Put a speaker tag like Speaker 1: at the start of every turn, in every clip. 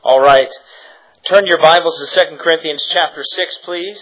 Speaker 1: All right. Turn your Bibles to 2 Corinthians chapter 6, please.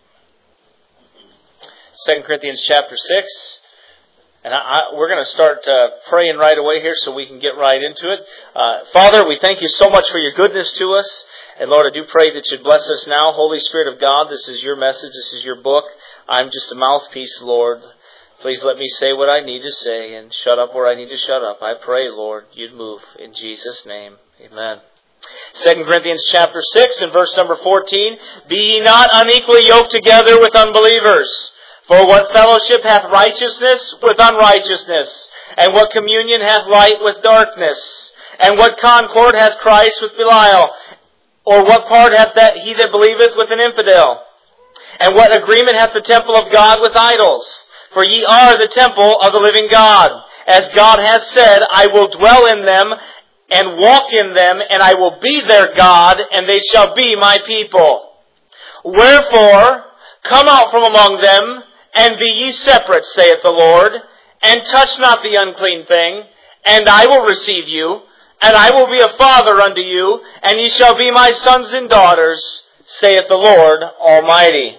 Speaker 1: 2 Corinthians chapter 6. And we're going to start praying right away here so we can get right into it. Father, we thank you so much for your goodness to us. And Lord, I do pray that you'd bless us now. Holy Spirit of God, this is your message. This is your book. I'm just a mouthpiece, Lord. Please let me say what I need to say and shut up where I need to shut up. I pray, Lord, you'd move in Jesus' name. Amen. 2 Corinthians chapter 6 and verse number 14. Be ye not unequally yoked together with unbelievers. For what fellowship hath righteousness with unrighteousness? And what communion hath light with darkness? And what concord hath Christ with Belial? Or what part hath he that believeth with an infidel? And what agreement hath the temple of God with idols? For ye are the temple of the living God. As God has said, I will dwell in them and walk in them, and I will be their God, and they shall be my people. Wherefore, come out from among them, and be ye separate, saith the Lord, and touch not the unclean thing, and I will receive you, and I will be a father unto you, and ye shall be my sons and daughters, saith the Lord Almighty.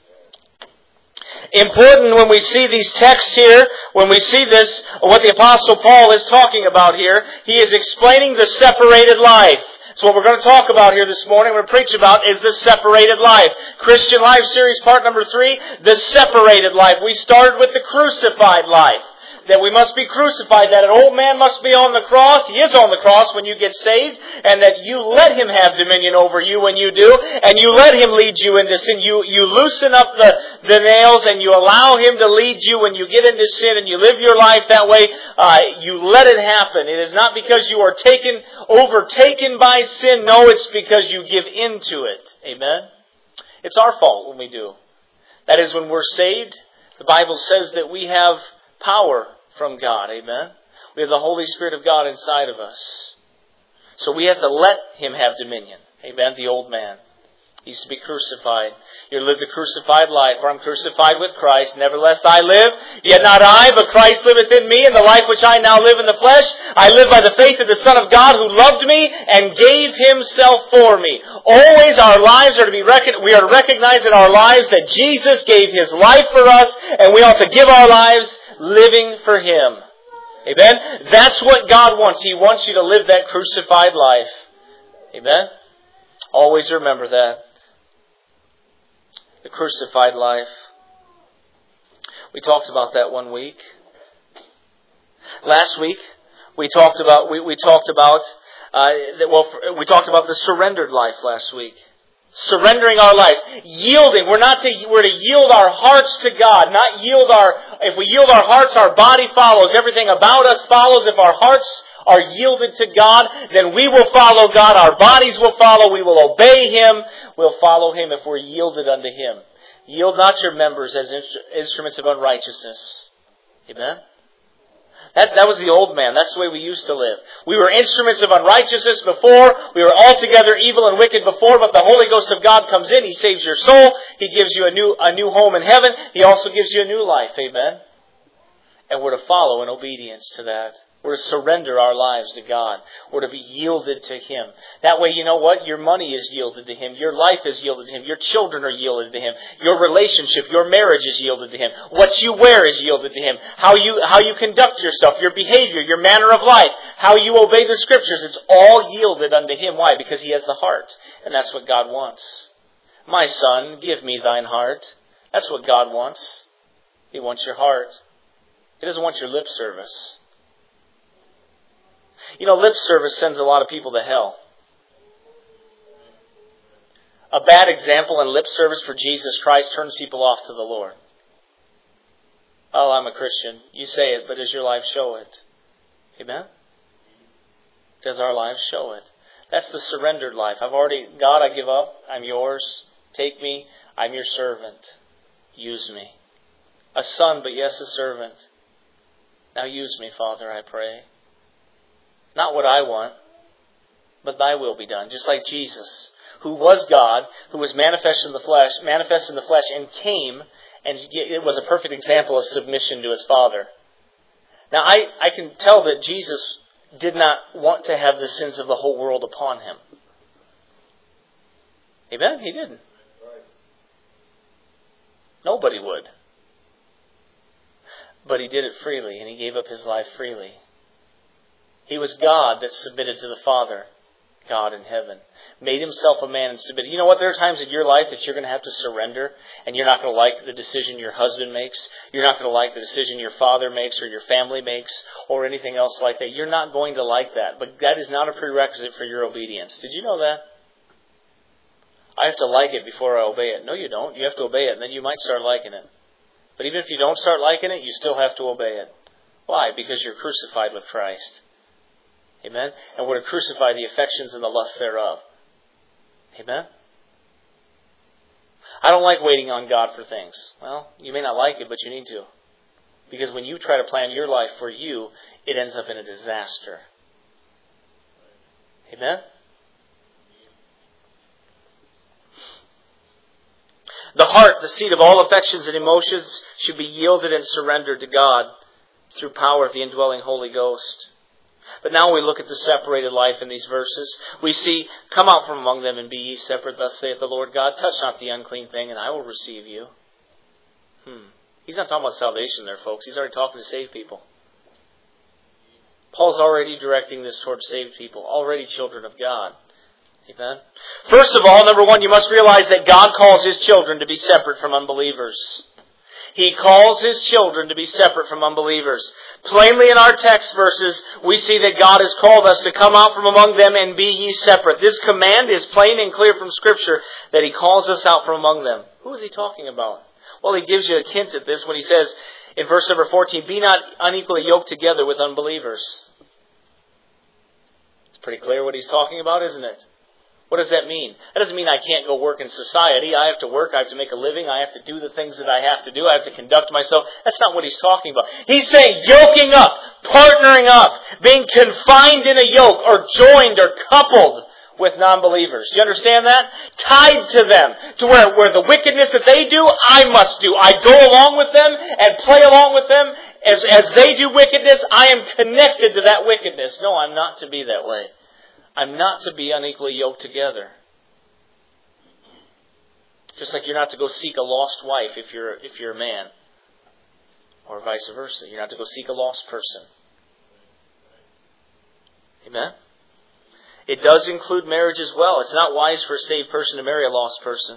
Speaker 1: Important when we see these texts here, when we see this, what the Apostle Paul is talking about here, he is explaining the separated life. So what we're going to talk about here this morning, we're going to preach about, is the separated life. Christian Life Series part number 3, the separated life. We started with the crucified life. That we must be crucified, that an old man must be on the cross. He is on the cross when you get saved, and that you let him have dominion over you when you do, and you let him lead you into sin. You loosen up the nails, and you allow him to lead you when you get into sin, and you live your life that way. You let it happen. It is not because you are overtaken by sin. No, it's because you give in to it. Amen? It's our fault when we do. That is, when we're saved, the Bible says that we have power from God. Amen? We have the Holy Spirit of God inside of us. So we have to let him have dominion. Amen? The old man. He's to be crucified. You live the crucified life. For I'm crucified with Christ. Nevertheless I live. Yet not I, but Christ liveth in me. And the life which I now live in the flesh, I live by the faith of the Son of God who loved me and gave himself for me. Always our lives are to be we are to recognize in our lives that Jesus gave his life for us. And we ought to give our lives living for him. Amen? That's what God wants. He wants you to live that crucified life. Amen? Always remember that. The crucified life. We talked about that one week. Last week we talked about the surrendered life last week. Surrendering our lives. Yielding. We're to yield our hearts to God. If we yield our hearts, our body follows. Everything about us follows. If our hearts are yielded to God, then we will follow God. Our bodies will follow. We will obey him. We'll follow him if we're yielded unto him. Yield not your members as instruments of unrighteousness. Amen? That was the old man. That's the way we used to live. We were instruments of unrighteousness before. We were altogether evil and wicked before, but the Holy Ghost of God comes in. He saves your soul. He gives you a new home in heaven. He also gives you a new life. Amen? And we're to follow in obedience to that. We're to surrender our lives to God. We're to be yielded to him. That way, you know what? Your money is yielded to him. Your life is yielded to him. Your children are yielded to him. Your relationship, your marriage is yielded to him. What you wear is yielded to him. How you conduct yourself, your behavior, your manner of life, how you obey the Scriptures, it's all yielded unto him. Why? Because he has the heart. And that's what God wants. My son, give me thine heart. That's what God wants. He wants your heart. He doesn't want your lip service. You know, lip service sends a lot of people to hell. A bad example in lip service for Jesus Christ turns people off to the Lord. Oh, I'm a Christian. You say it, but does your life show it? Amen? Does our lives show it? That's the surrendered life. God, I give up. I'm yours. Take me. I'm your servant. Use me. A son, but yes, a servant. Now use me, Father, I pray. Not what I want, but thy will be done. Just like Jesus, who was God, who was manifest in the flesh and came, and it was a perfect example of submission to his Father. Now, I can tell that Jesus did not want to have the sins of the whole world upon him. Amen? He didn't. Nobody would. But He did it freely, and He gave up His life freely. He was God that submitted to the Father, God in heaven. Made Himself a man and submitted. You know what? There are times in your life that you're going to have to surrender, and you're not going to like the decision your husband makes. You're not going to like the decision your father makes or your family makes or anything else like that. You're not going to like that. But that is not a prerequisite for your obedience. Did you know that? I have to like it before I obey it. No, you don't. You have to obey it, and then you might start liking it. But even if you don't start liking it, you still have to obey it. Why? Because you're crucified with Christ. Amen? And we're to crucify the affections and the lust thereof. Amen? I don't like waiting on God for things. Well, you may not like it, but you need to. Because when you try to plan your life for you, it ends up in a disaster. Amen? The heart, the seat of all affections and emotions, should be yielded and surrendered to God through power of the indwelling Holy Ghost. But now we look at the separated life in these verses. We see, come out from among them and be ye separate, thus saith the Lord God. Touch not the unclean thing, and I will receive you. He's not talking about salvation there, folks. He's already talking to saved people. Paul's already directing this towards saved people, already children of God. Amen. First of all, number one, you must realize that God calls His children to be separate from unbelievers. He calls His children to be separate from unbelievers. Plainly in our text verses, we see that God has called us to come out from among them and be ye separate. This command is plain and clear from Scripture that He calls us out from among them. Who is He talking about? Well, He gives you a hint at this when He says in verse number 14, be not unequally yoked together with unbelievers. It's pretty clear what He's talking about, isn't it? What does that mean? That doesn't mean I can't go work in society. I have to work. I have to make a living. I have to do the things that I have to do. I have to conduct myself. That's not what He's talking about. He's saying yoking up, partnering up, being confined in a yoke or joined or coupled with non-believers. Do you understand that? Tied to them to where the wickedness that they do, I must do. I go along with them and play along with them. As they do wickedness, I am connected to that wickedness. No, I'm not to be that way. I'm not to be unequally yoked together. Just like you're not to go seek a lost wife if you're a man. Or vice versa. You're not to go seek a lost person. Amen? It does include marriage as well. It's not wise for a saved person to marry a lost person.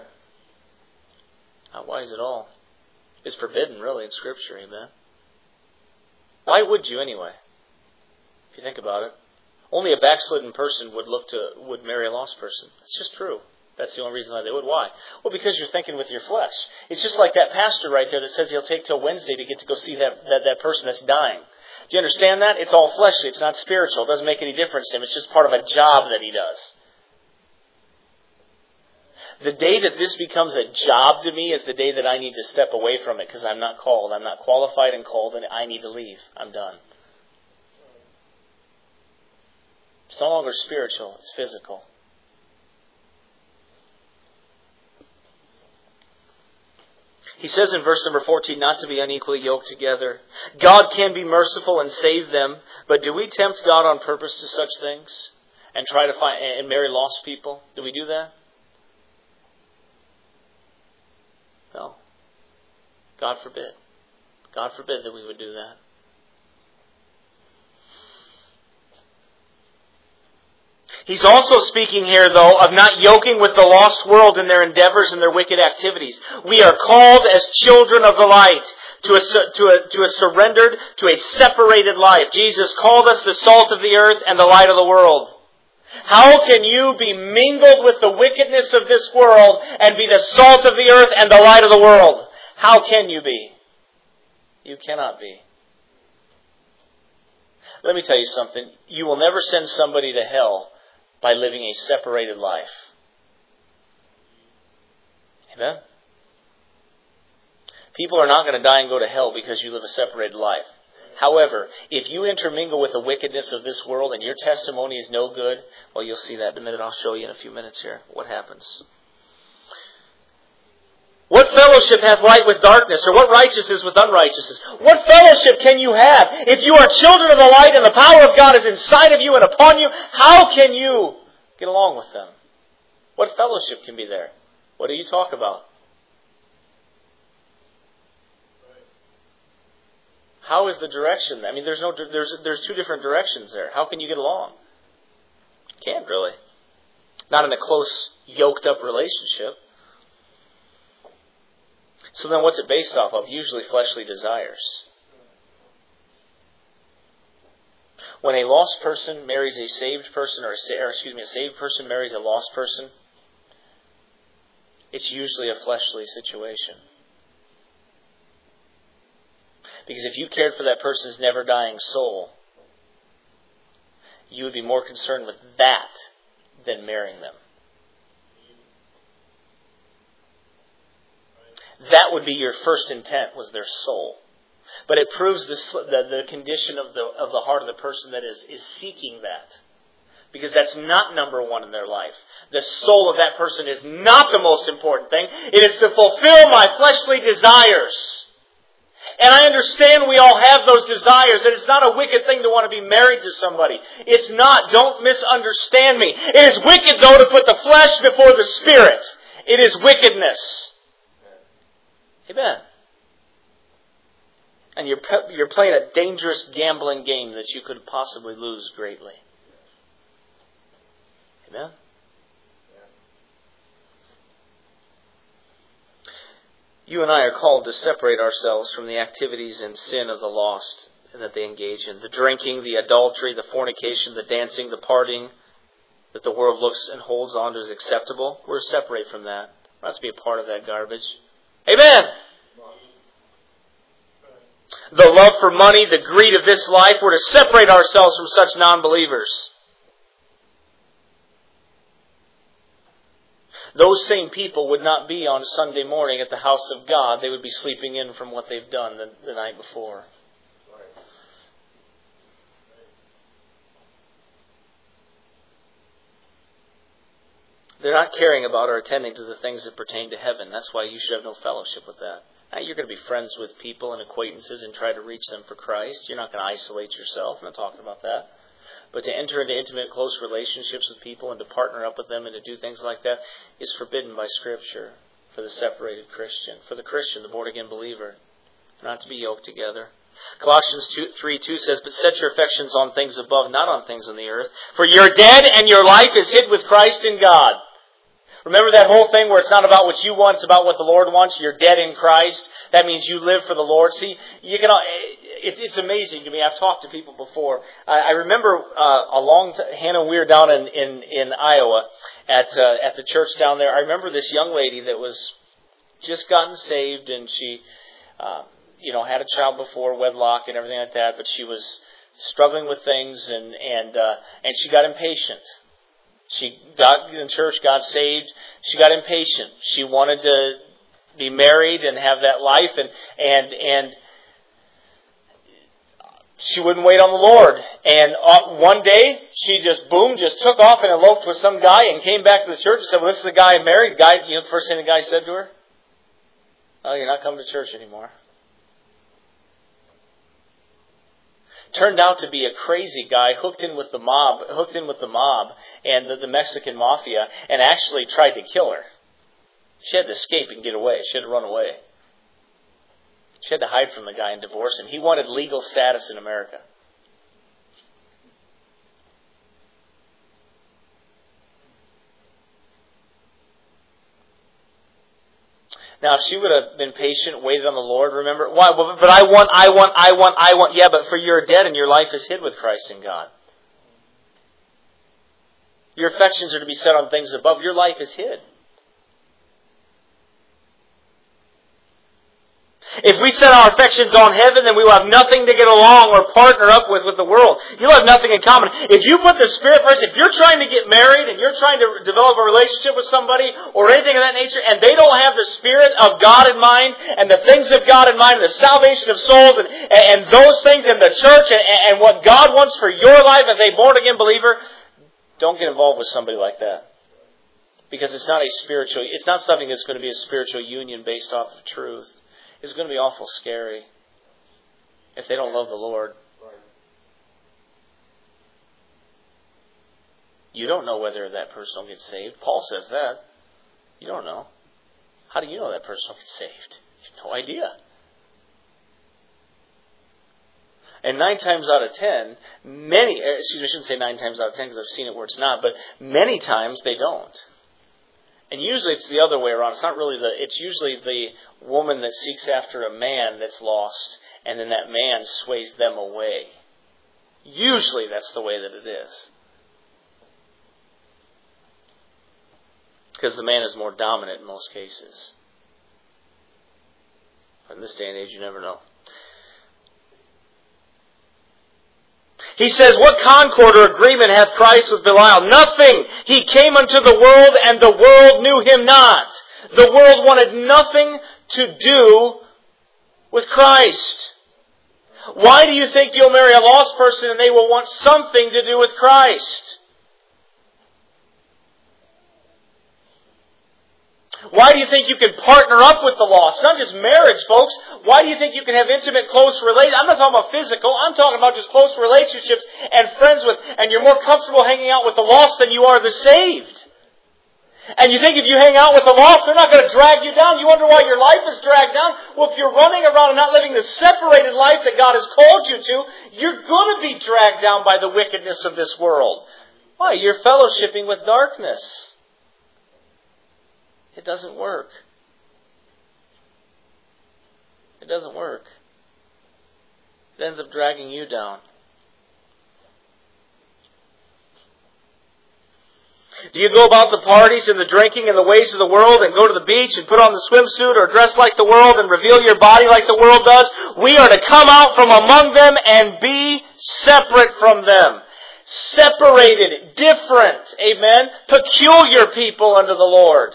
Speaker 1: Not wise at all. It's forbidden, really, in Scripture. Amen? Why would you anyway? If you think about it. Only a backslidden person would marry a lost person. It's just true. That's the only reason why they would. Why? Well, because you're thinking with your flesh. It's just like that pastor right there that says he'll take till Wednesday to get to go see that person that's dying. Do you understand that? It's all fleshly. It's not spiritual. It doesn't make any difference to him. It's just part of a job that he does. The day that this becomes a job to me is the day that I need to step away from it because I'm not called. I'm not qualified and called, and I need to leave. I'm done. It's no longer spiritual, it's physical. He says in verse number 14, not to be unequally yoked together. God can be merciful and save them, but do we tempt God on purpose to such things? And try to find and marry lost people? Do we do that? No. God forbid. God forbid that we would do that. He's also speaking here, though, of not yoking with the lost world in their endeavors and their wicked activities. We are called as children of the light to a surrendered, to a separated life. Jesus called us the salt of the earth and the light of the world. How can you be mingled with the wickedness of this world and be the salt of the earth and the light of the world? How can you be? You cannot be. Let me tell you something. You will never send somebody to hell by living a separated life. Amen? People are not going to die and go to hell because you live a separated life. However, if you intermingle with the wickedness of this world and your testimony is no good, well, you'll see that in a minute. I'll show you in a few minutes here what happens. What fellowship hath light with darkness, or what righteousness with unrighteousness? What fellowship can you have? If you are children of the light and the power of God is inside of you and upon you, how can you get along with them? What fellowship can be there? What do you talk about? How is the direction? I mean, there's two different directions there. How can you get along? Can't really. Not in a close, yoked up relationship. So then what's it based off of? Usually fleshly desires. When a lost person marries a saved person, a saved person marries a lost person, it's usually a fleshly situation. Because if you cared for that person's never dying soul, you would be more concerned with that than marrying them. That would be your first intent, was their soul. But it proves the condition of the heart of the person that is seeking that. Because that's not number one in their life. The soul of that person is not the most important thing. It is to fulfill my fleshly desires. And I understand we all have those desires, and it's not a wicked thing to want to be married to somebody. It's not. Don't misunderstand me. It is wicked, though, to put the flesh before the spirit. It is wickedness. Amen. And you're playing a dangerous gambling game that you could possibly lose greatly. Amen? You and I are called to separate ourselves from the activities and sin of the lost that they engage in. The drinking, the adultery, the fornication, the dancing, the partying that the world looks and holds on to as acceptable. We're to separate from that. We're not to be a part of that garbage. Amen! The love for money, the greed of this life, we're to separate ourselves from such non-believers. Those same people would not be on Sunday morning at the house of God. They would be sleeping in from what they've done the night before. They're not caring about or attending to the things that pertain to heaven. That's why you should have no fellowship with that. Now, you're going to be friends with people and acquaintances and try to reach them for Christ. You're not going to isolate yourself. I'm not talking about that. But to enter into intimate, close relationships with people and to partner up with them and to do things like that is forbidden by Scripture for the separated Christian. For the Christian, the born-again believer, not to be yoked together. Colossians 3:2 says, "But set your affections on things above, not on things on the earth. For you're dead and your life is hid with Christ in God." Remember that whole thing where it's not about what you want, it's about what the Lord wants. You're dead in Christ. That means you live for the Lord. See, it's amazing to me. I've talked to people before. I remember Hannah, we were down in Iowa at the church down there. I remember this young lady that was just gotten saved, and she had a child before wedlock and everything like that, but she was struggling with things, and she got impatient. She got in church, got saved. She got impatient. She wanted to be married and have that life, and she wouldn't wait on the Lord. And one day, she just took off and eloped with some guy and came back to the church and said, "Well, this is the guy I married." The first thing the guy said to her, "Oh, you're not coming to church anymore." Turned out to be a crazy guy hooked in with the mob and the Mexican mafia, and actually tried to kill her. She had to escape and get away. She had to run away. She had to hide from the guy and divorce him. He wanted legal status in America. Now, if she would have been patient, waited on the Lord, remember, why? But I want. Yeah, but for you're dead and your life is hid with Christ in God. Your affections are to be set on things above. Your life is hid. If we set our affections on heaven, then we will have nothing to get along or partner up with the world. You'll have nothing in common. If you put the Spirit first, if you're trying to get married and you're trying to develop a relationship with somebody or anything of that nature, and they don't have the Spirit of God in mind and the things of God in mind and the salvation of souls and those things in the church and what God wants for your life as a born-again believer, don't get involved with somebody like that. Because it's not something that's going to be a spiritual union based off of truth. It's going to be awful scary if they don't love the Lord. You don't know whether that person will get saved. Paul says that. You don't know. How do you know that person will get saved? You have no idea. And 9 times out of 10, I shouldn't say 9 times out of 10 because I've seen it where it's not, but many times they don't. And usually it's the other way around. It's usually the woman that seeks after a man that's lost, and then that man sways them away. Usually that's the way that it is. Because the man is more dominant in most cases. But in this day and age, you never know. He says, what concord or agreement hath Christ with Belial? Nothing. He came unto the world, and the world knew him not. The world wanted nothing to do with Christ. Why do you think you'll marry a lost person and they will want something to do with Christ? Why do you think you can partner up with the lost? It's not just marriage, folks. Why do you think you can have intimate, close relationships? I'm not talking about physical. I'm talking about just close relationships and friends with, and you're more comfortable hanging out with the lost than you are the saved. And you think if you hang out with the lost, they're not going to drag you down. You wonder why your life is dragged down? Well, if you're running around and not living the separated life that God has called you to, you're going to be dragged down by the wickedness of this world. Why? You're fellowshipping with darkness. It doesn't work. It doesn't work. It ends up dragging you down. Do you go about the parties and the drinking and the ways of the world and go to the beach and put on the swimsuit or dress like the world and reveal your body like the world does? We are to come out from among them and be separate from them. Separated, different, amen, peculiar people unto the Lord.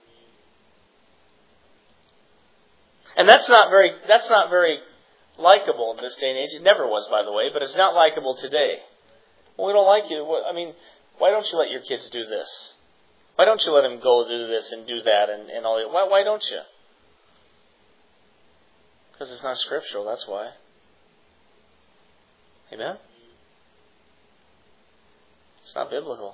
Speaker 1: And that's not very likable in this day and age. It never was, by the way, but it's not likable today. Well, we don't like you. Why don't you let your kids do this? Why don't you let them go do this and do that and all that? Why don't you? Because it's not scriptural, that's why. Amen? It's not biblical.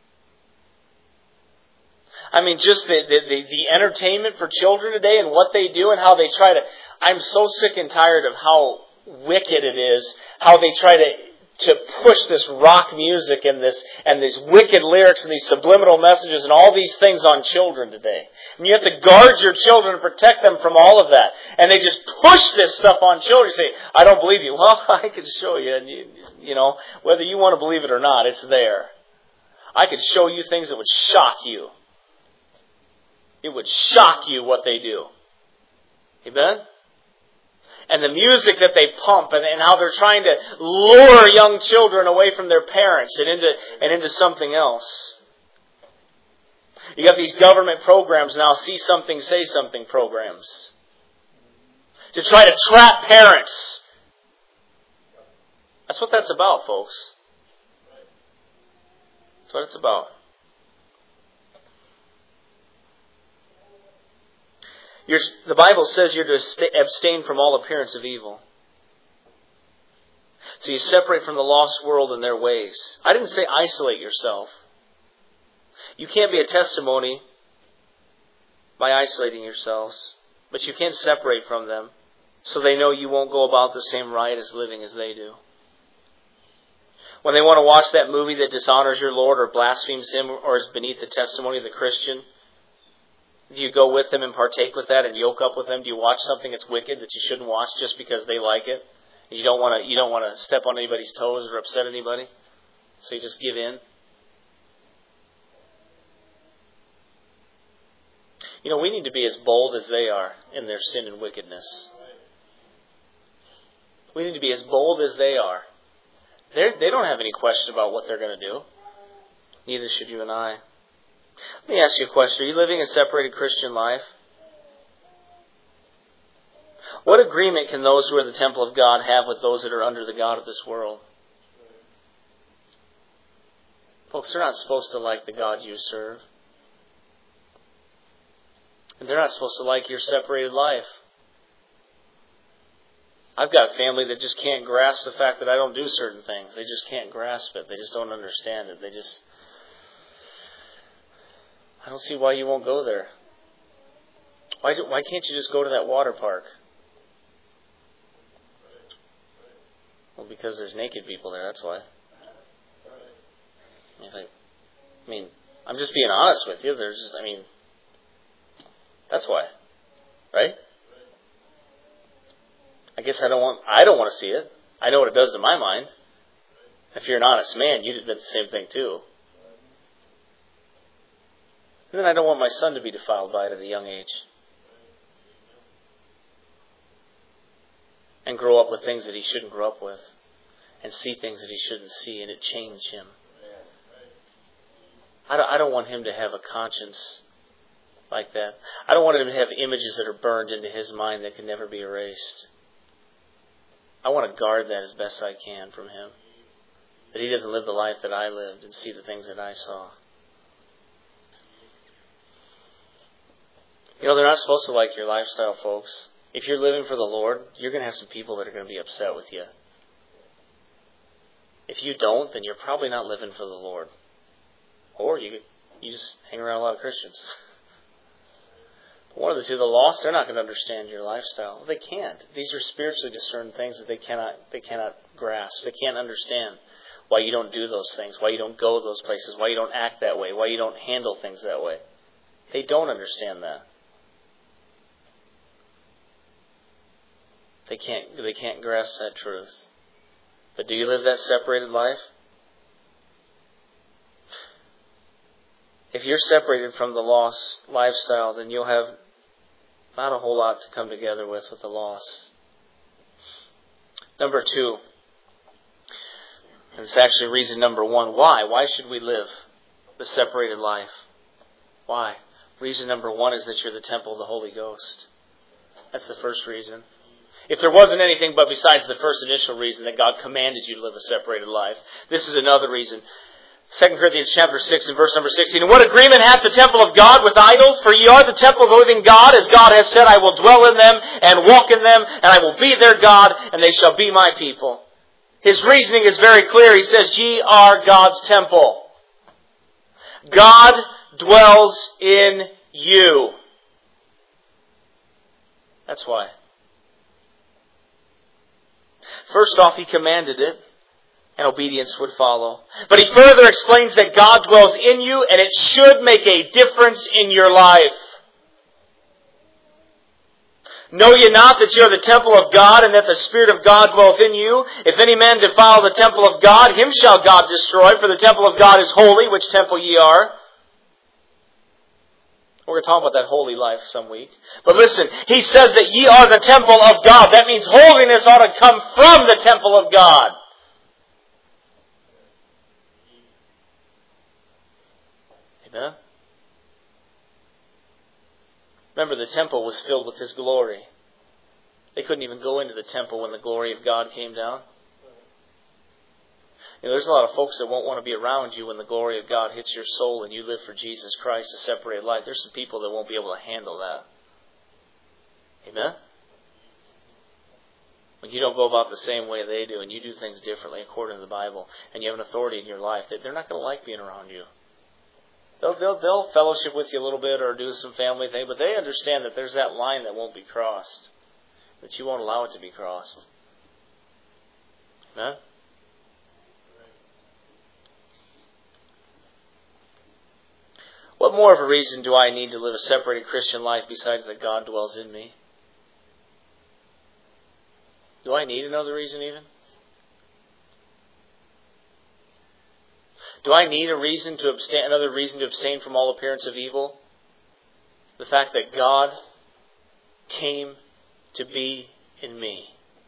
Speaker 1: I mean, just the entertainment for children today and what they do and how they try to... I'm so sick and tired of how wicked it is, how they try to push this rock music and these wicked lyrics and these subliminal messages and all these things on children today. And you have to guard your children and protect them from all of that. And they just push this stuff on children. You say, I don't believe you. Well, I can show you. And you know, whether you want to believe it or not, it's there. I could show you things that would shock you. It would shock you what they do. Amen? And the music that they pump and how they're trying to lure young children away from their parents and into something else. You got these government programs now, see something, say something programs. To try to trap parents. That's what that's about, folks. That's what it's about. The Bible says you're to abstain from all appearance of evil. So you separate from the lost world and their ways. I didn't say isolate yourself. You can't be a testimony by isolating yourselves. But you can separate from them so they know you won't go about the same riotous living as they do. When they want to watch that movie that dishonors your Lord or blasphemes Him or is beneath the testimony of the Christian, do you go with them and partake with that and yoke up with them? Do you watch something that's wicked that you shouldn't watch just because they like it? You don't want to step on anybody's toes or upset anybody, so you just give in. You know, we need to be as bold as they are in their sin and wickedness. We need to be as bold as they are. They don't have any question about what they're going to do. Neither should you and I. Let me ask you a question. Are you living a separated Christian life? What agreement can those who are the temple of God have with those that are under the God of this world? Folks, they're not supposed to like the God you serve. And they're not supposed to like your separated life. I've got family that just can't grasp the fact that I don't do certain things. They just can't grasp it. They just don't understand it. I don't see why you won't go there. Why can't you just go to that water park? Well, because there's naked people there, that's why. I'm just being honest with you. That's why. Right? I guess I don't want to see it. I know what it does to my mind. If you're an honest man, you'd admit the same thing too. And then I don't want my son to be defiled by it at a young age. And grow up with things that he shouldn't grow up with. And see things that he shouldn't see, and it change him. I don't want him to have a conscience like that. I don't want him to have images that are burned into his mind that can never be erased. I want to guard that as best I can from him. That he doesn't live the life that I lived and see the things that I saw. They're not supposed to like your lifestyle, folks. If you're living for the Lord, you're going to have some people that are going to be upset with you. If you don't, then you're probably not living for the Lord. Or you just hang around a lot of Christians. But one of the two, the lost, they're not going to understand your lifestyle. They can't. These are spiritually discerned things that they cannot grasp. They can't understand why you don't do those things, why you don't go those places, why you don't act that way, why you don't handle things that way. They don't understand that. They can't grasp that truth. But do you live that separated life? If you're separated from the lost lifestyle, then you'll have not a whole lot to come together with the lost. Number 2. And it's actually reason number 1. Why? Why should we live the separated life? Why? Reason number 1 is that you're the temple of the Holy Ghost. That's the first reason. If there wasn't anything but besides the first initial reason that God commanded you to live a separated life, this is another reason. 2 Corinthians chapter 6 and verse number 16. And what agreement hath the temple of God with idols? For ye are the temple of the living God, as God has said, I will dwell in them and walk in them, and I will be their God, and they shall be my people. His reasoning is very clear. He says, ye are God's temple. God dwells in you. That's why. First off, He commanded it, and obedience would follow. But He further explains that God dwells in you, and it should make a difference in your life. Know ye not that ye are the temple of God, and that the Spirit of God dwelleth in you? If any man defile the temple of God, him shall God destroy, for the temple of God is holy, which temple ye are. We're going to talk about that holy life some week. But listen, He says that ye are the temple of God. That means holiness ought to come from the temple of God. Amen? Remember, the temple was filled with His glory. They couldn't even go into the temple when the glory of God came down. There's a lot of folks that won't want to be around you when the glory of God hits your soul and you live for Jesus Christ, a separated life. There's some people that won't be able to handle that. Amen? When you don't go about the same way they do and you do things differently according to the Bible and you have an authority in your life, they're not going to like being around you. They'll fellowship with you a little bit or do some family thing, but they understand that there's that line that won't be crossed, that you won't allow it to be crossed. Amen? What more of a reason do I need to live a separated Christian life besides that God dwells in me? Do I need another reason even? Do I need another reason to abstain from all appearance of evil? The fact that God came to be in me.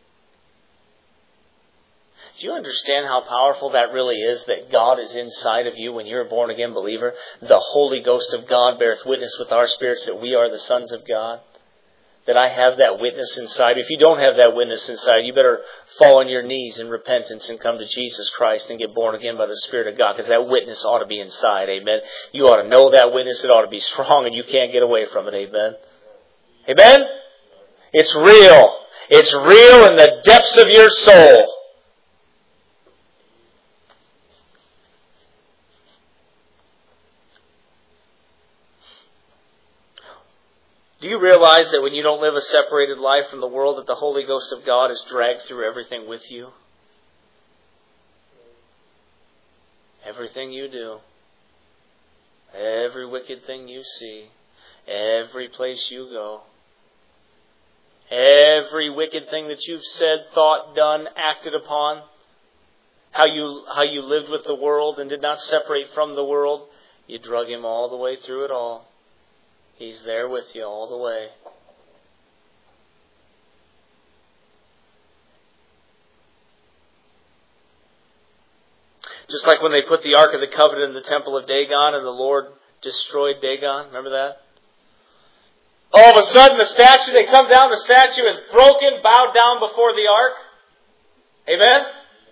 Speaker 1: Do you understand how powerful that really is, that God is inside of you when you're a born-again believer? The Holy Ghost of God beareth witness with our spirits that we are the sons of God. That I have that witness inside. If you don't have that witness inside, you better fall on your knees in repentance and come to Jesus Christ and get born again by the Spirit of God, because that witness ought to be inside. Amen. You ought to know that witness. It ought to be strong, and you can't get away from it. Amen. Amen? It's real. It's real in the depths of your soul. Do you realize that when you don't live a separated life from the world, that the Holy Ghost of God is dragged through everything with you? Everything you do. Every wicked thing you see. Every place you go. Every wicked thing that you've said, thought, done, acted upon. How you lived with the world and did not separate from the world. You drug Him all the way through it all. He's there with you all the way. Just like when they put the Ark of the Covenant in the temple of Dagon and the Lord destroyed Dagon. Remember that? All of a sudden the statue, they come down, the statue is broken, bowed down before the Ark. Amen?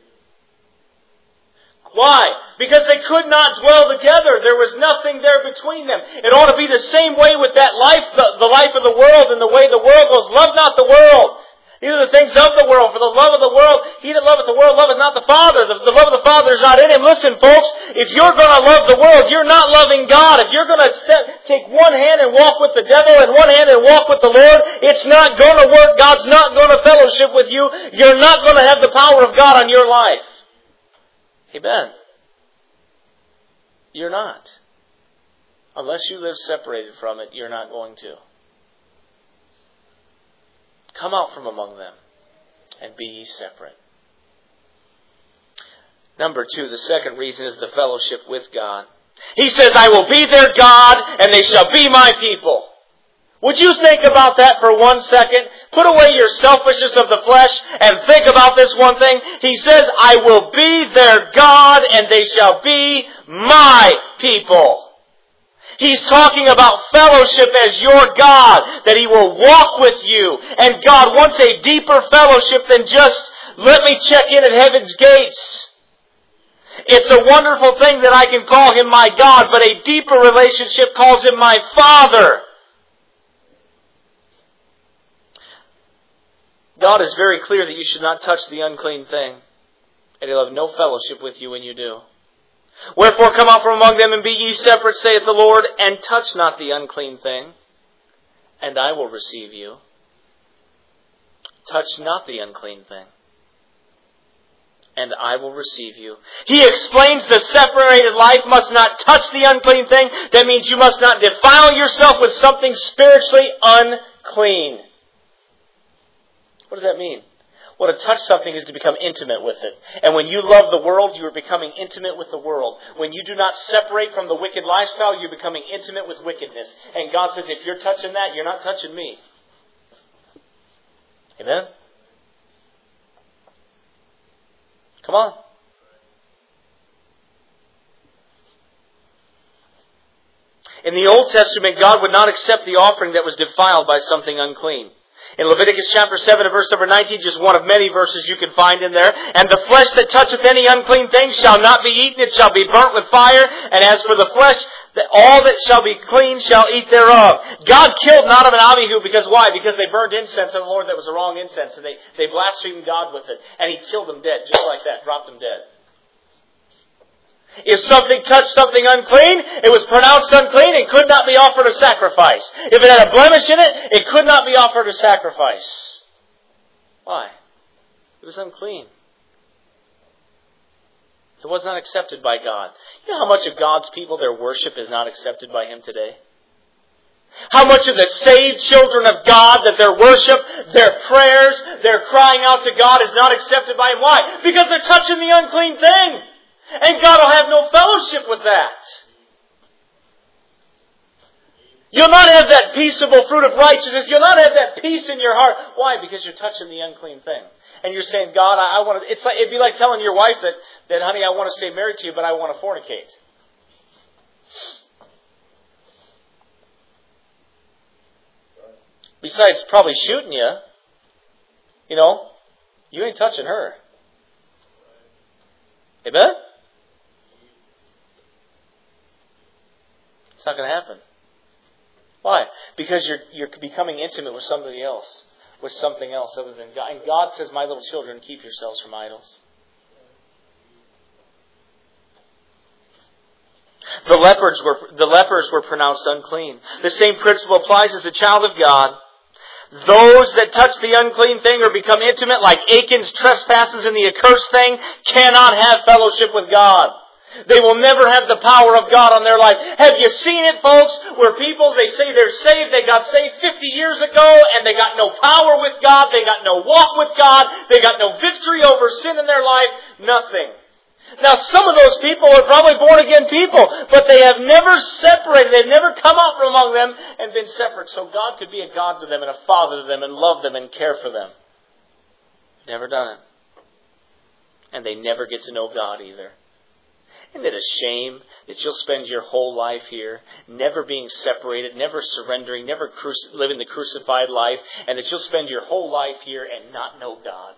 Speaker 1: Why? Because they could not dwell together. There was nothing there between them. It ought to be the same way with that life, the life of the world and the way the world goes. Love not the world. Neither the things of the world. For the love of the world, he that loveth the world loveth not the Father. The love of the Father is not in him. Listen, folks, if you're going to love the world, you're not loving God. If you're going to take one hand and walk with the devil and one hand and walk with the Lord, it's not going to work. God's not going to fellowship with you. You're not going to have the power of God on your life. Amen. You're not. Unless you live separated from it, you're not going to. Come out from among them and be ye separate. Number 2, the second reason is the fellowship with God. He says, I will be their God and they shall be my people. Would you think about that for 1 second? Put away your selfishness of the flesh and think about this one thing. He says, I will be their God and they shall be my people. He's talking about fellowship as your God, that He will walk with you. And God wants a deeper fellowship than just, let me check in at heaven's gates. It's a wonderful thing that I can call Him my God, but a deeper relationship calls Him my Father. God is very clear that you should not touch the unclean thing, and He'll have no fellowship with you when you do. Wherefore come out from among them and be ye separate, saith the Lord, and touch not the unclean thing, and I will receive you. Touch not the unclean thing, and I will receive you. He explains the separated life must not touch the unclean thing. That means you must not defile yourself with something spiritually unclean. What does that mean? Well, to touch something is to become intimate with it. And when you love the world, you are becoming intimate with the world. When you do not separate from the wicked lifestyle, you're becoming intimate with wickedness. And God says, if you're touching that, you're not touching me. Amen? Come on. In the Old Testament, God would not accept the offering that was defiled by something unclean. In Leviticus chapter 7 and verse number 19, just one of many verses you can find in there. And the flesh that toucheth any unclean thing shall not be eaten, it shall be burnt with fire. And as for the flesh, all that shall be clean shall eat thereof. God killed Nadab and Abihu because why? Because they burned incense on the Lord that was the wrong incense. And they blasphemed God with it. And He killed them dead, just like that, dropped them dead. If something touched something unclean, it was pronounced unclean and could not be offered a sacrifice. If it had a blemish in it, it could not be offered a sacrifice. Why? It was unclean. It was not accepted by God. You know how much of God's people, their worship is not accepted by Him today? How much of the saved children of God, that their worship, their prayers, their crying out to God is not accepted by Him? Why? Because they're touching the unclean thing. And God will have no fellowship with that. You'll not have that peaceable fruit of righteousness. You'll not have that peace in your heart. Why? Because you're touching the unclean thing. And you're saying, God, I want to... It'd be like telling your wife that, honey, I want to stay married to you, but I want to fornicate. Besides probably shooting you, you ain't touching her. Amen? It's not going to happen. Why? Because you're becoming intimate with somebody else, with something else other than God. And God says, my little children, keep yourselves from idols. The lepers were pronounced unclean. The same principle applies as a child of God. Those that touch the unclean thing or become intimate, like Achan's trespasses in the accursed thing, cannot have fellowship with God. They will never have the power of God on their life. Have you seen it, folks? Where people, they say they're saved, they got saved 50 years ago, and they got no power with God, they got no walk with God, they got no victory over sin in their life, nothing. Now, some of those people are probably born-again people, but they have never separated. They've never come out from among them and been separate. So God could be a God to them and a father to them and love them and care for them. Never done it. And they never get to know God either. Isn't it a shame that you'll spend your whole life here, never being separated, never surrendering, never living the crucified life, and that you'll spend your whole life here and not know God?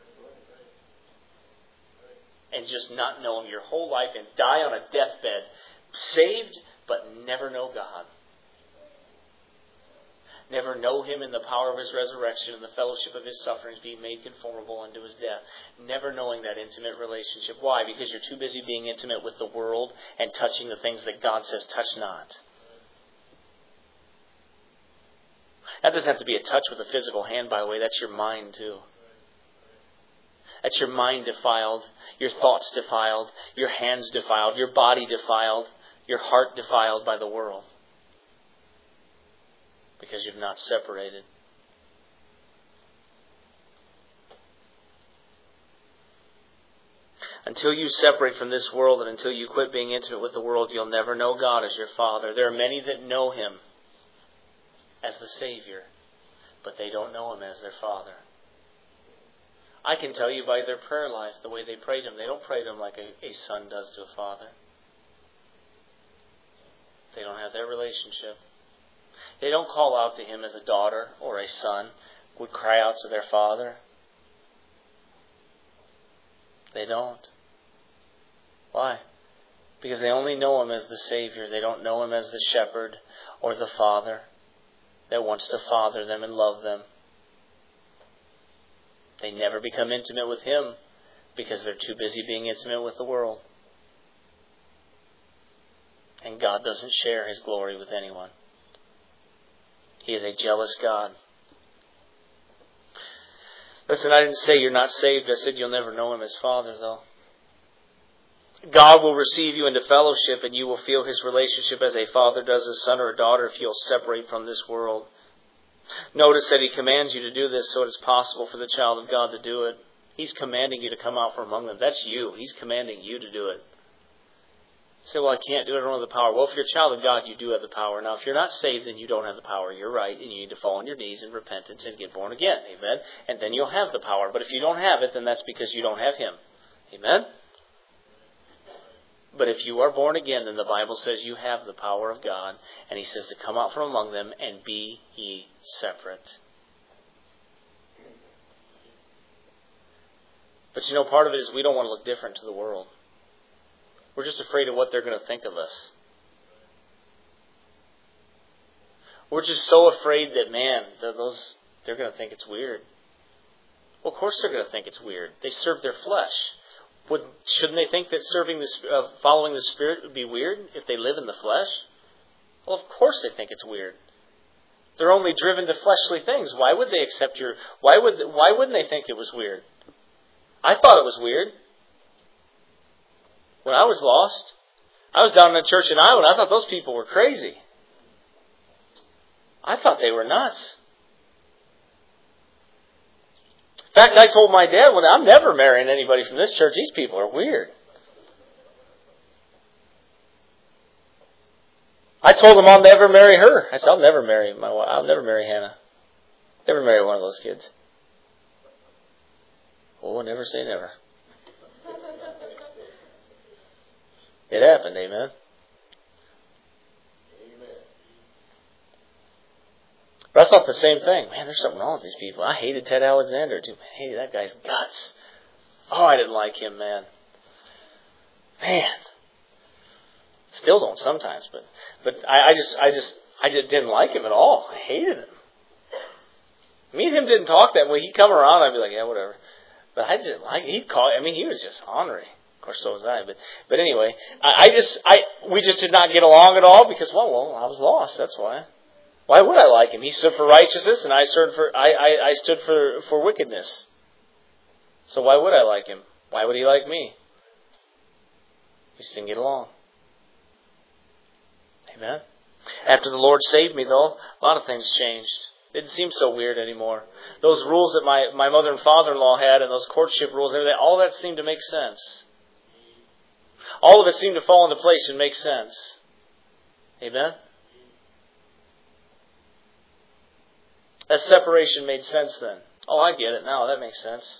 Speaker 1: And just not know Him your whole life and die on a deathbed, saved but never know God. Never know Him in the power of His resurrection and the fellowship of His sufferings, being made conformable unto His death. Never knowing that intimate relationship. Why? Because you're too busy being intimate with the world and touching the things that God says, touch not. That doesn't have to be a touch with a physical hand, by the way. That's your mind too. That's your mind defiled, your thoughts defiled, your hands defiled, your body defiled, your heart defiled by the world. Because you've not separated. Until you separate from this world and until you quit being intimate with the world, you'll never know God as your Father. There are many that know Him as the Savior, but they don't know Him as their Father. I can tell you by their prayer life, the way they pray to Him, they don't pray to Him like a son does to a father. They don't have that relationship. They don't call out to Him as a daughter or a son would cry out to their father. They don't. Why? Because they only know Him as the Savior. They don't know Him as the shepherd or the father that wants to father them and love them. They never become intimate with Him because they're too busy being intimate with the world. And God doesn't share His glory with anyone. He is a jealous God. Listen, I didn't say you're not saved. I said you'll never know Him as Father, though. God will receive you into fellowship, and you will feel His relationship as a father does a son or a daughter if you'll separate from this world. Notice that He commands you to do this so it is possible for the child of God to do it. He's commanding you to come out from among them. That's you. He's commanding you to do it. You say, well, I can't do it. I don't have the power. Well, if you're a child of God, you do have the power. Now, if you're not saved, then you don't have the power. You're right, and you need to fall on your knees in repentance and get born again. Amen? And then you'll have the power. But if you don't have it, then that's because you don't have Him. Amen? But if you are born again, then the Bible says you have the power of God. And He says to come out from among them and be ye separate. But you know, part of it is we don't want to look different to the world. We're just afraid of what they're going to think of us. We're just so afraid that, man, they're going to think it's weird. Well, of course they're going to think it's weird. They serve their flesh. Shouldn't they think that following the Spirit would be weird if they live in the flesh? Well, of course they think it's weird. They're only driven to fleshly things. Why would they accept why wouldn't they think it was weird? I thought it was weird. When I was lost, I was down in a church in Iowa, and I thought those people were crazy. I thought they were nuts. In fact, I told my dad, I'm never marrying anybody from this church. These people are weird. I told him I'll never marry her. I said, I'll never marry my wife. I'll never marry Hannah. Never marry one of those kids. Oh, never say never. It happened, amen. But I thought the same thing. Man, there's something wrong with these people. I hated Ted Alexander too. I hated that guy's guts. Oh, I didn't like him, man. Man. Still don't sometimes, but I just didn't like him at all. I hated him. Me and him didn't talk that way. He'd come around, I'd be like, yeah, whatever. But I didn't like him. He was just ornery. course, so was I. But anyway, we just did not get along at all because, well, I was lost. That's why. Why would I like him? He stood for righteousness, and I stood for wickedness. So why would I like him? Why would he like me? We just didn't get along. Amen. After the Lord saved me, though, a lot of things changed. It didn't seem so weird anymore. Those rules that my mother and father-in-law had, and those courtship rules, and everything, all that seemed to make sense. All of it seemed to fall into place and make sense. Amen? That separation made sense then. Oh, I get it now. That makes sense.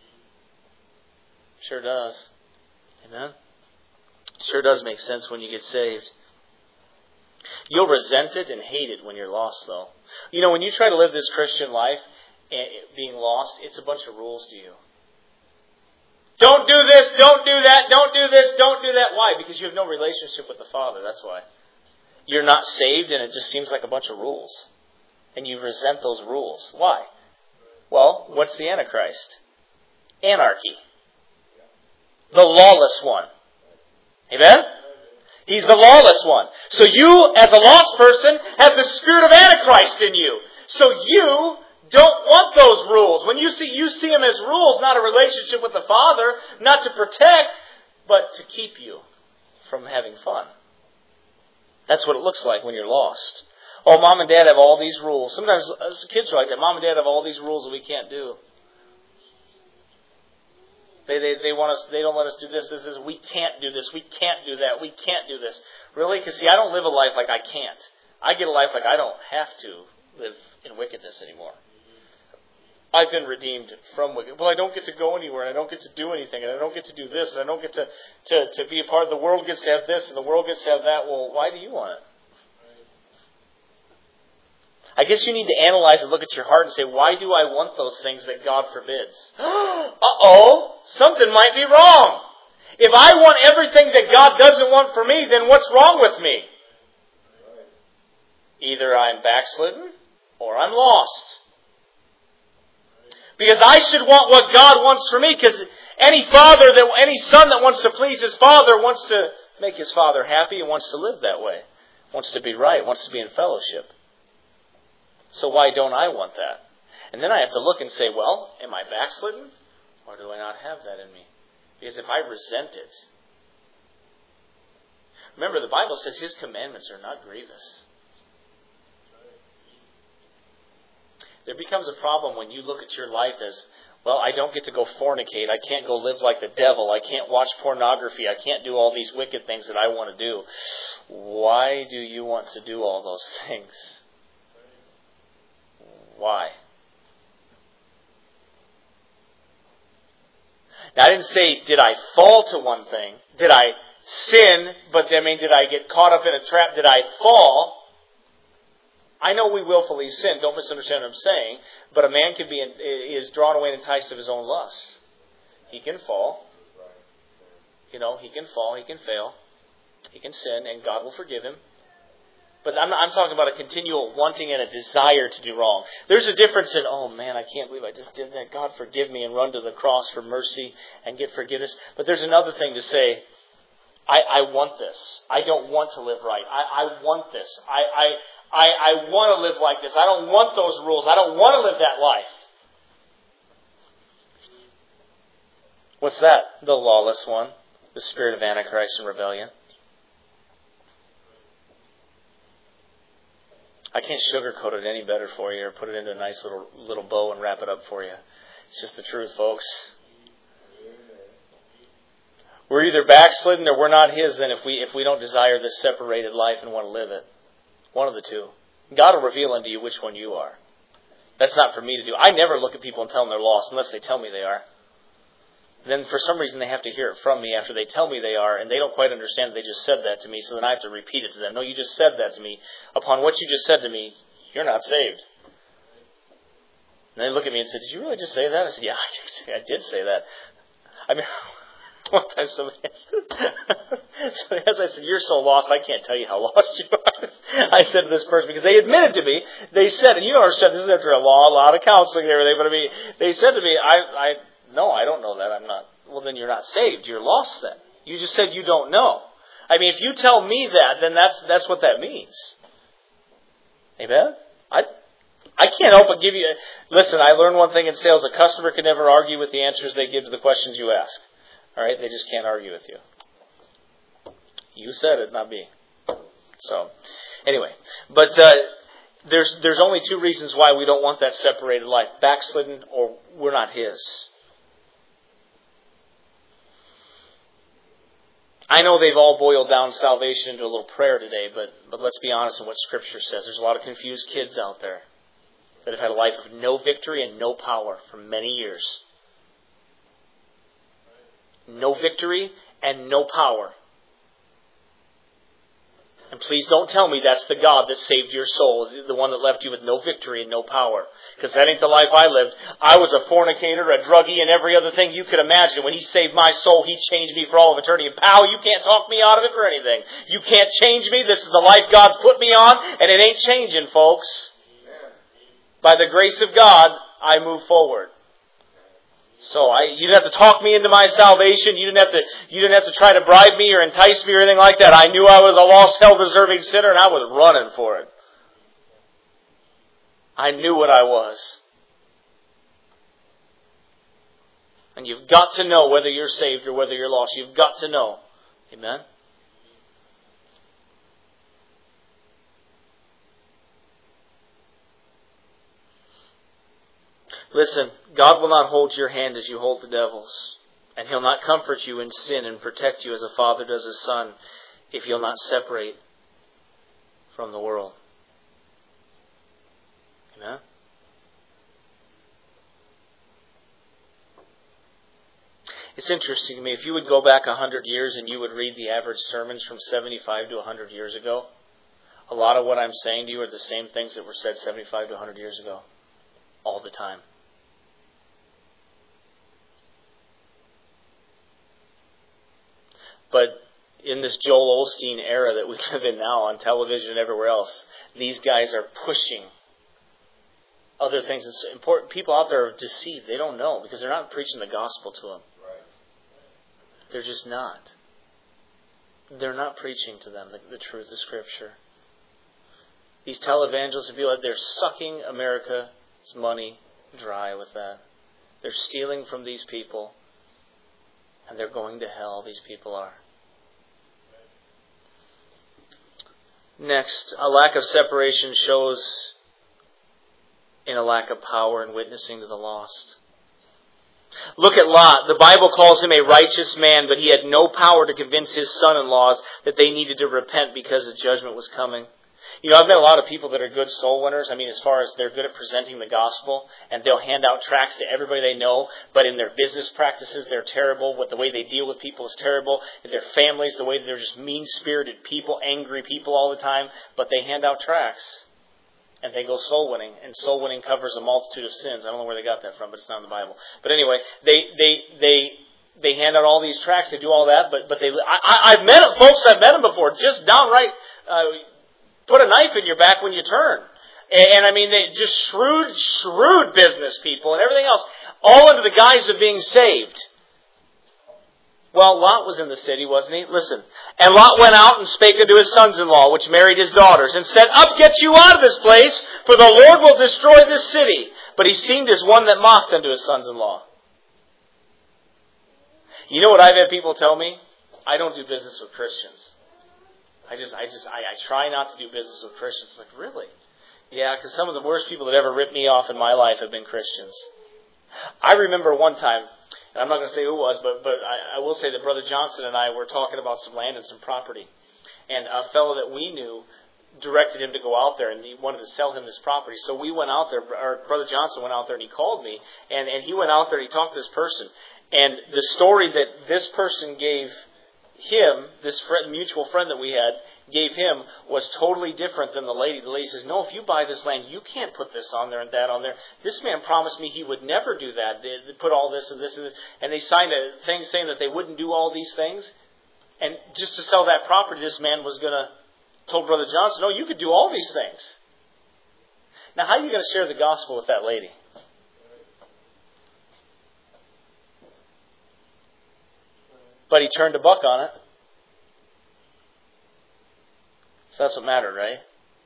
Speaker 1: Sure does. Amen? Sure does make sense when you get saved. You'll resent it and hate it when you're lost, though. You know, when you try to live this Christian life, being lost, it's a bunch of rules to you. Don't do this, don't do that, don't do this, don't do that. Why? Because you have no relationship with the Father, that's why. You're not saved and it just seems like a bunch of rules. And you resent those rules. Why? Well, what's the Antichrist? Anarchy. The lawless one. Amen? He's the lawless one. So you, as a lost person, have the spirit of Antichrist in you. So you don't want those rules. When you see them as rules, not a relationship with the Father, not to protect, but to keep you from having fun. That's what it looks like when you're lost. Oh, Mom and Dad have all these rules. Sometimes kids are like that. Mom and Dad have all these rules that we can't do. They want us. They don't let us do this. We can't do this. We can't do that. We can't do this. Really? Because see, I don't live a life like I can't. I get a life like I don't have to live in wickedness anymore. I've been redeemed from wicked. Well, I don't get to go anywhere, and I don't get to do anything, and I don't get to do this, and I don't get to be a part of the world. Gets to have this, and the world gets to have that. Well, why do you want it? I guess you need to analyze and look at your heart and say, why do I want those things that God forbids? Uh-oh, something might be wrong. If I want everything that God doesn't want for me, then what's wrong with me? Either I'm backslidden or I'm lost. Because I should want what God wants for me, because any son that wants to please his father wants to make his father happy and wants to live that way. Wants to be right, wants to be in fellowship. So why don't I want that? And then I have to look and say, well, am I backslidden? Or do I not have that in me? Because if I resent it... Remember, the Bible says his commandments are not grievous. There becomes a problem when you look at your life as, well, I don't get to go fornicate. I can't go live like the devil. I can't watch pornography. I can't do all these wicked things that I want to do. Why do you want to do all those things? Why? Now, I didn't say, did I fall to one thing? Did I sin? But did I get caught up in a trap? Did I fall? I know we willfully sin. Don't misunderstand what I'm saying. But a man is drawn away and enticed of his own lusts. He can fall. He can fall. He can fail. He can sin, and God will forgive him. But I'm talking about a continual wanting and a desire to do wrong. There's a difference in, oh man, I can't believe I just did that. God forgive me, and run to the cross for mercy and get forgiveness. But there's another thing to say, I want this. I don't want to live right. I want this. I want to live like this. I don't want those rules. I don't want to live that life. What's that? The lawless one. The spirit of Antichrist and rebellion. I can't sugarcoat it any better for you or put it into a nice little bow and wrap it up for you. It's just the truth, folks. We're either backslidden or we're not his then if we don't desire this separated life and want to live it. One of the two. God will reveal unto you which one you are. That's not for me to do. I never look at people and tell them they're lost unless they tell me they are. Then for some reason they have to hear it from me after they tell me they are, and they don't quite understand that they just said that to me, so then I have to repeat it to them. No, you just said that to me. Upon what you just said to me, you're not saved. And they look at me and say, did you really just say that? I said, yeah, I did say that. I mean, one time somebody asked, I said, you're so lost, I can't tell you how lost you are. I said to this person, because they admitted to me, they said, and you understand, this is after a lot of counseling and everything, but I mean, they said to me, no, I don't know that. I'm not. well, then you're not saved. You're lost then. You just said you don't know. I mean, if you tell me that, then that's what that means. Amen? I can't help but give you... Listen, I learned one thing in sales. A customer can never argue with the answers they give to the questions you ask. All right? They just can't argue with you. You said it, not me. So, anyway. But there's only two reasons why we don't want that separated life. Backslidden or we're not His. I know they've all boiled down salvation into a little prayer today, but let's be honest in what Scripture says. There's a lot of confused kids out there that have had a life of no victory and no power for many years. No victory and no power. And please don't tell me that's the God that saved your soul, the one that left you with no victory and no power. Because that ain't the life I lived. I was a fornicator, a druggie, and every other thing you could imagine. When He saved my soul, He changed me for all of eternity. And pal, you can't talk me out of it for anything. You can't change me. This is the life God's put me on, and it ain't changing, folks. By the grace of God, I move forward. So you didn't have to talk me into my salvation. You didn't have to try to bribe me or entice me or anything like that. I knew I was a lost, hell-deserving sinner, and I was running for it. I knew what I was. And you've got to know whether you're saved or whether you're lost. You've got to know. Amen? Listen, God will not hold your hand as you hold the devil's. And He'll not comfort you in sin and protect you as a father does his son if you'll not separate from the world. Amen? It's interesting to me. If you would go back 100 years and you would read the average sermons from 75 to 100 years ago, a lot of what I'm saying to you are the same things that were said 75 to 100 years ago. All the time. But in this Joel Osteen era that we live in now on television and everywhere else, these guys are pushing other things. It's important. People out there are deceived. They don't know because they're not preaching the gospel to them. They're just not. They're not preaching to them the truth of Scripture. These televangelists and people, they're sucking America's money dry with that. They're stealing from these people. And they're going to hell, these people are. Next, a lack of separation shows in a lack of power in witnessing to the lost. Look at Lot. The Bible calls him a righteous man, but he had no power to convince his son-in-laws that they needed to repent because the judgment was coming. You know, I've met a lot of people that are good soul winners. I mean, as far as they're good at presenting the gospel, and they'll hand out tracts to everybody they know, but in their business practices, they're terrible. What the way they deal with people is terrible. In their families, the way they're just mean-spirited people, angry people all the time, but they hand out tracts, and they go soul winning, and soul winning covers a multitude of sins. I don't know where they got that from, but it's not in the Bible. But anyway, they hand out all these tracts, they do all that, but I've met them, folks, I've met them before, just downright... put a knife in your back when you turn. And I mean, they just shrewd business people and everything else, all under the guise of being saved. Well, Lot was in the city, wasn't he? Listen. And Lot went out and spake unto his sons-in-law, which married his daughters, and said, Up, get you out of this place, for the Lord will destroy this city. But he seemed as one that mocked unto his sons-in-law. You know what I've had people tell me? I don't do business with Christians. I try not to do business with Christians. Like, really? Yeah, because some of the worst people that ever ripped me off in my life have been Christians. I remember one time, and I'm not going to say who it was, but I will say that Brother Johnson and I were talking about some land and some property. And a fellow that we knew directed him to go out there, and he wanted to sell him this property. So we went out there, or Brother Johnson went out there, and he called me, and he went out there and he talked to this person. And the story that this person gave him, this mutual friend that we had, gave him was totally different than the lady. The lady says, no, if you buy this land, you can't put this on there and that on there. This man promised me he would never do that. They put all this and this and this. And they signed a thing saying that they wouldn't do all these things. And just to sell that property, this man was going to, told Brother Johnson, no, you could do all these things. Now, how are you going to share the gospel with that lady? But he turned a buck on it. So that's what mattered, right?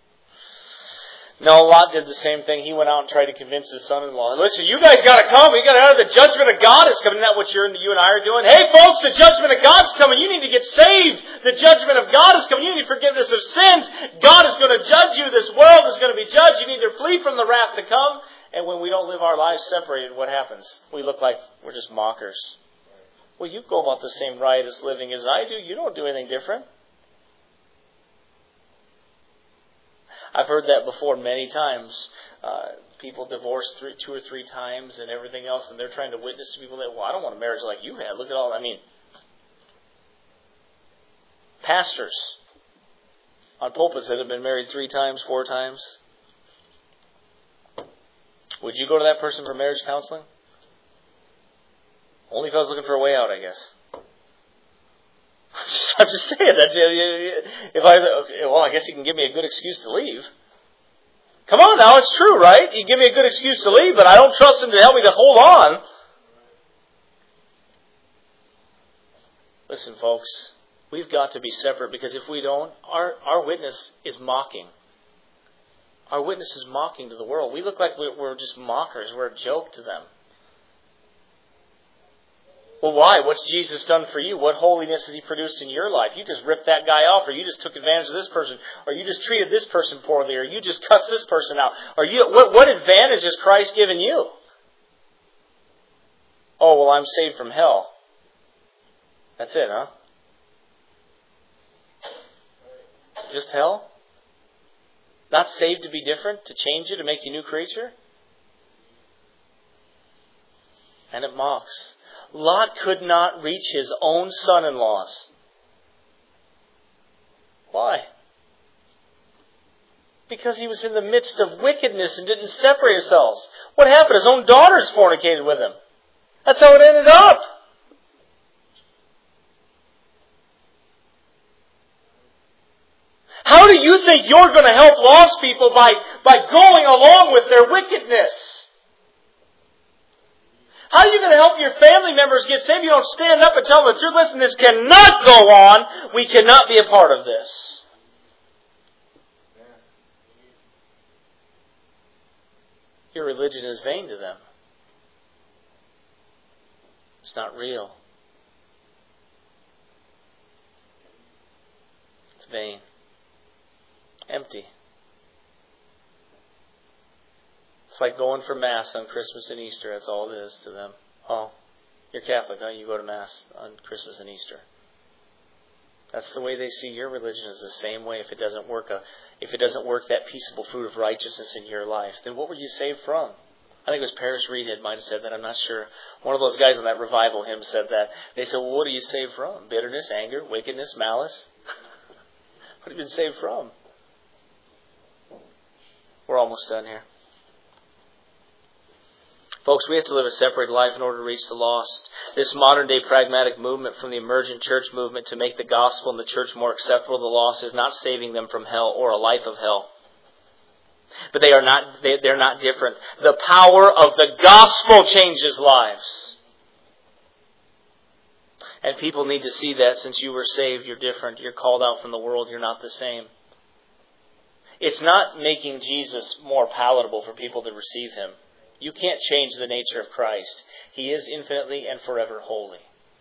Speaker 1: No, Lot did the same thing. He went out and tried to convince his son-in-law. Listen, you guys got to come. We got to have the judgment of God is coming. Isn't that what you and I are doing? Hey, folks, the judgment of God's coming. You need to get saved. The judgment of God is coming. You need forgiveness of sins. God is going to judge you. This world is going to be judged. You need to flee from the wrath to come. And when we don't live our lives separated, what happens? We look like we're just mockers. Well, you go about the same riotous living as I do. You don't do anything different. I've heard that before many times. People divorced 2 or 3 times and everything else, and they're trying to witness to people that, well, I don't want a marriage like you had. Look at all, pastors on pulpits that have been married 3 times, 4 times. Would you go to that person for marriage counseling? Only if I was looking for a way out, I guess. I'm just saying that. I guess he can give me a good excuse to leave. Come on now, it's true, right? You give me a good excuse to leave, but I don't trust him to help me to hold on. Listen, folks, we've got to be separate, because if we don't, our witness is mocking. Our witness is mocking to the world. We look like we're just mockers. We're a joke to them. Well, why? What's Jesus done for you? What holiness has He produced in your life? You just ripped that guy off, or you just took advantage of this person, or you just treated this person poorly, or you just cussed this person out. Or what advantage has Christ given you? Oh, well, I'm saved from hell. That's it, huh? Just hell? Not saved to be different, to change you, to make you a new creature? And it mocks. Lot could not reach his own son-in-laws. Why? Because he was in the midst of wickedness and didn't separate himself. What happened? His own daughters fornicated with him. That's how it ended up. How do you think you're going to help lost people by going along with their wickedness? How are you going to help your family members get saved if you don't stand up and tell them the truth? Listen, this cannot go on. We cannot be a part of this. Your religion is vain to them. It's not real. It's vain. Empty. It's like going for Mass on Christmas and Easter. That's all it is to them. Oh, you're Catholic, huh? You go to Mass on Christmas and Easter. That's the way they see your religion, is the same way. If it doesn't work that peaceable fruit of righteousness in your life, then what were you saved from? I think it was Paris Reed might have said that. I'm not sure. One of those guys on that revival hymn said that. They said, well, what are you saved from? Bitterness, anger, wickedness, malice? What have you been saved from? We're almost done here. Folks, we have to live a separated life in order to reach the lost. This modern-day pragmatic movement from the emergent church movement to make the gospel and the church more acceptable to the lost is not saving them from hell or a life of hell. But they're not different. The power of the gospel changes lives. And people need to see that. Since you were saved, you're different. You're called out from the world. You're not the same. It's not making Jesus more palatable for people to receive Him. You can't change the nature of Christ. He is infinitely and forever holy.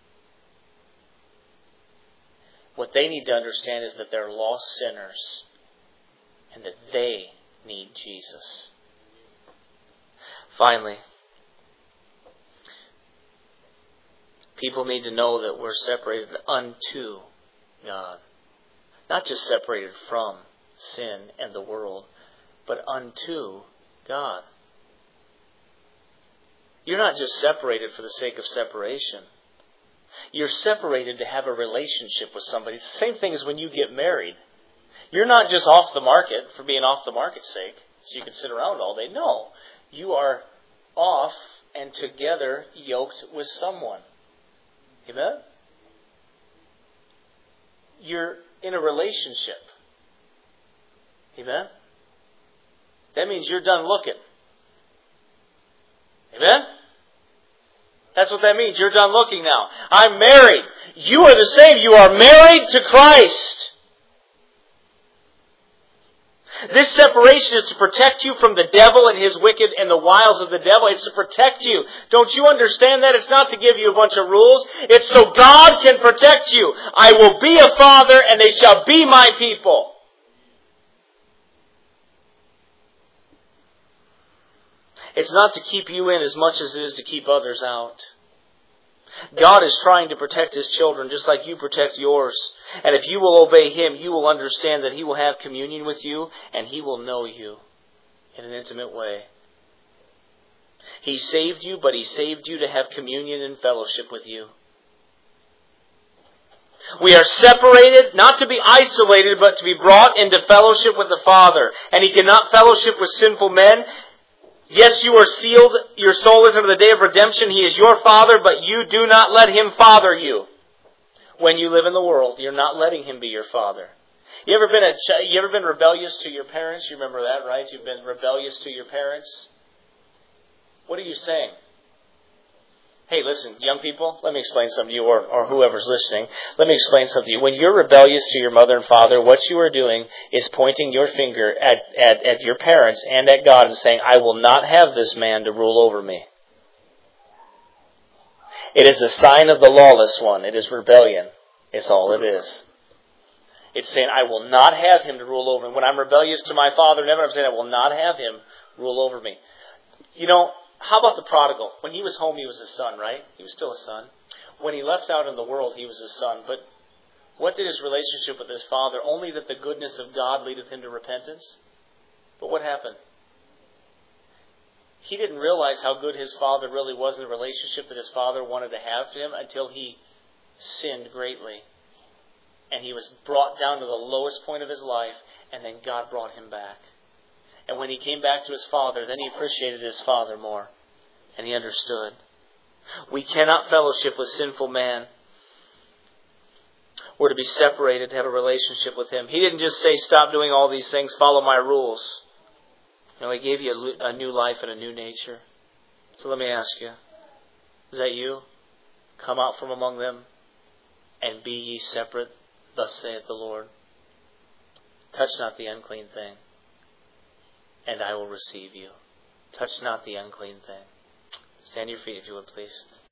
Speaker 1: What they need to understand is that they're lost sinners and that they need Jesus. Finally, people need to know that we're separated unto God. Not just separated from sin and the world, but unto God. You're not just separated for the sake of separation. You're separated to have a relationship with somebody. It's the same thing as when you get married. You're not just off the market for being off the market's sake, so you can sit around all day. No, you are off and together yoked with someone. Amen? You're in a relationship. Amen? That means you're done looking. Amen? That's what that means. You're done looking now. I'm married. You are the same. You are married to Christ. This separation is to protect you from the devil and his wicked and the wiles of the devil. It's to protect you. Don't you understand that? It's not to give you a bunch of rules. It's so God can protect you. I will be a father and they shall be my people. It's not to keep you in as much as it is to keep others out. God is trying to protect His children just like you protect yours. And if you will obey Him, you will understand that He will have communion with you and He will know you in an intimate way. He saved you, but He saved you to have communion and fellowship with you. We are separated, not to be isolated, but to be brought into fellowship with the Father. And He cannot fellowship with sinful men. Yes, you are sealed. Your soul is unto the day of redemption. He is your Father, but you do not let Him father you. When you live in the world, you're not letting Him be your father. You ever been rebellious to your parents? You remember that, right? You've been rebellious to your parents. What are you saying? Hey, listen, young people, let me explain something to you, or whoever's listening. Let me explain something to you. When you're rebellious to your mother and father, what you are doing is pointing your finger at your parents and at God and saying, I will not have this man to rule over me. It is a sign of the lawless one. It is rebellion. It's all it is. It's saying, I will not have him to rule over me. When I'm rebellious to my Father in heaven, I'm saying, I will not have him rule over me. You know, how about the prodigal? When he was home, he was a son, right? He was still a son. When he left out in the world, he was a son. But what did his relationship with his father? Only that the goodness of God leadeth him to repentance. But what happened? He didn't realize how good his father really was in the relationship that his father wanted to have to him until he sinned greatly. And he was brought down to the lowest point of his life, and then God brought him back. And when he came back to his father, then he appreciated his father more. And he understood. We cannot fellowship with sinful man. We're to be separated to have a relationship with him. He didn't just say, stop doing all these things, follow my rules. No, he gave you a new life and a new nature. So let me ask you, is that you? Come out from among them and be ye separate, thus saith the Lord. Touch not the unclean thing, and I will receive you. Touch not the unclean thing. Stand to your feet if you would, please.